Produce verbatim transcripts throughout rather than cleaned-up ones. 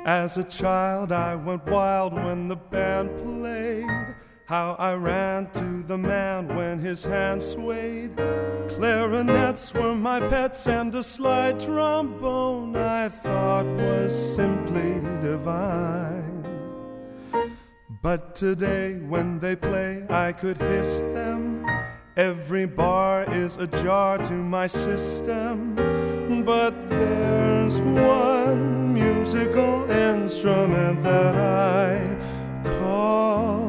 As a child I went wild when the band played. How I ran to the man when his hand swayed. Clarinets were my pets, and a slide trombone I thought was simply divine. But today when they play I could hiss them. Every bar is a jar to my system. But there's one musical instrument that I call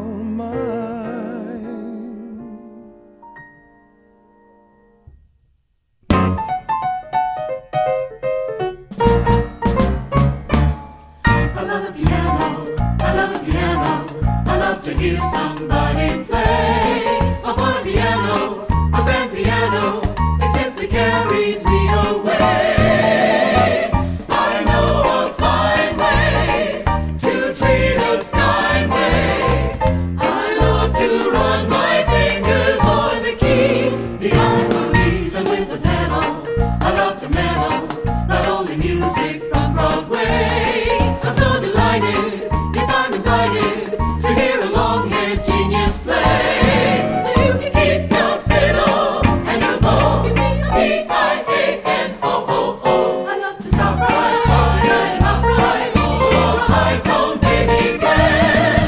to hear somebody play upon a piano, a grand piano. It simply carries me away. I know a fine way to treat a Steinway. I love to run my fingers o'er the keys, the harmonies, and with the pedal I love to meddle, not only music from Broadway. I'm so delighted if I'm invited to hear a long-haired genius play, so you can keep your fiddle and your bow. P I A N O O O. I love to stop right by and hop right over a high-tone baby grand.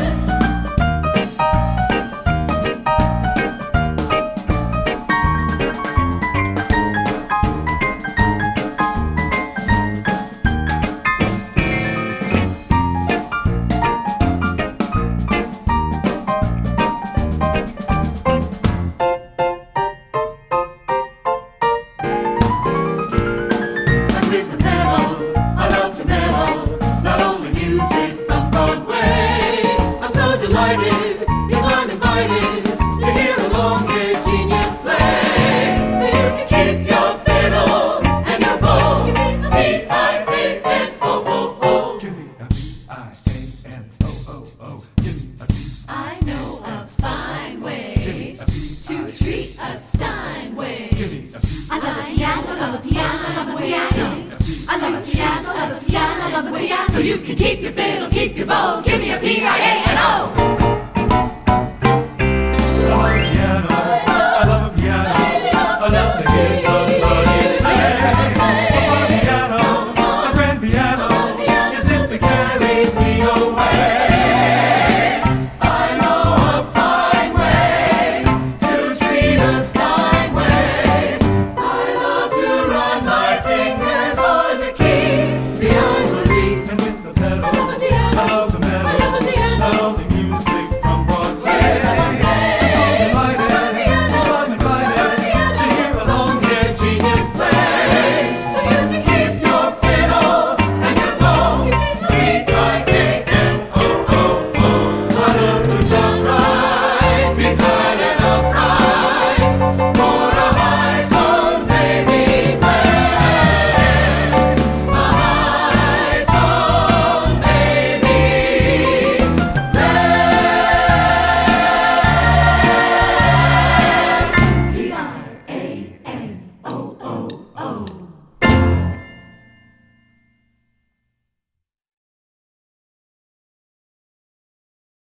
If I'm invited to hear a long-haired genius play, so you can keep your fiddle and your bow. P I A N O O O. Give me a P I A N O O O. Give me a P. I know a fine way to treat a Steinway. Give me a P. I love a piano, love a piano, love a piano. I love a piano, love a piano, love a piano. So you can keep your fiddle, keep your bow.